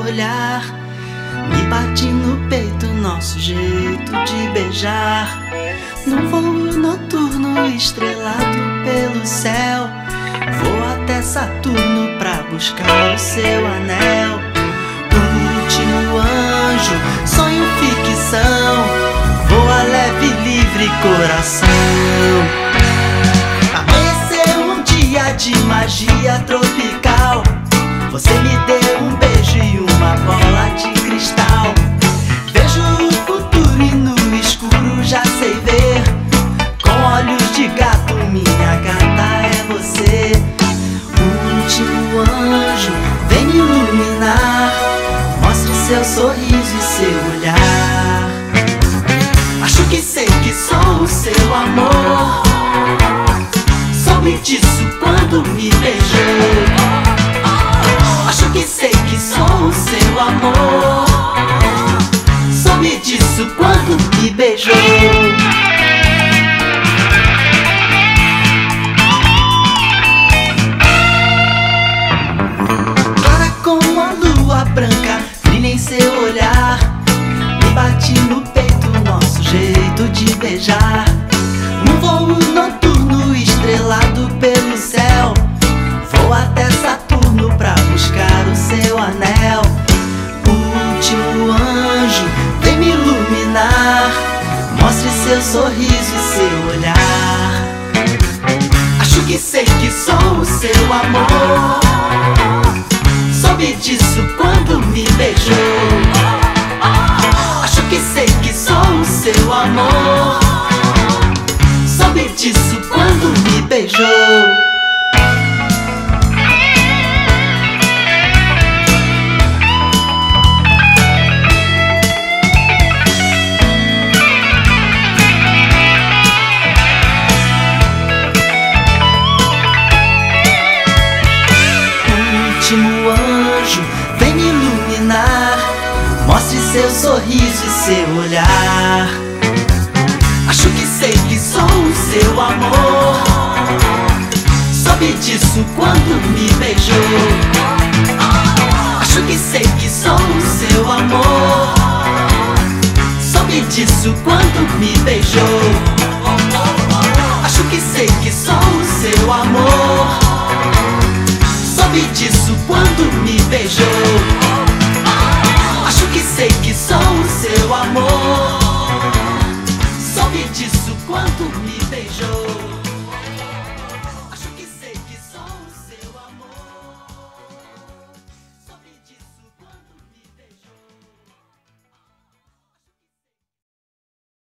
olhar me bate no peito, nosso jeito de beijar. Num voo noturno estrelado pelo céu, vou até Saturno pra buscar o seu anel. O último anjo, sonho ficção, voa leve, livre, coração. Amanheceu um dia de magia tropical, você me deu um beijo e uma bola de cristal. Vejo o futuro e no escuro já sei ver. Com olhos de gato, minha gata é você. O último anjo vem me iluminar, mostre seu sorriso e seu olhar. Acho que sei que sou o seu amor, soube disso quando me beijou. Acho que sei que sou o seu amor, soube disso quando me beijou. Clara como a lua branca, brilha em seu olhar, me bate no peito, nosso jeito de beijar. Num voo noturno estrelado pelo céu, vou até Saturno pra buscar o seu anel. O último anjo vem me iluminar, mostre seu sorriso e seu olhar. Acho que sei que sou o seu amor, soube disso quando me beijou. Acho que sei que sou o seu amor, soube disso quando me beijou. O último anjo vem me iluminar, mostre seu sorriso e seu olhar. Acho que sei que sou o seu amor, soube disso quando me beijou. Acho que sei que sou o seu amor, soube disso quando me beijou. Acho que sei que sou o seu amor, soube disso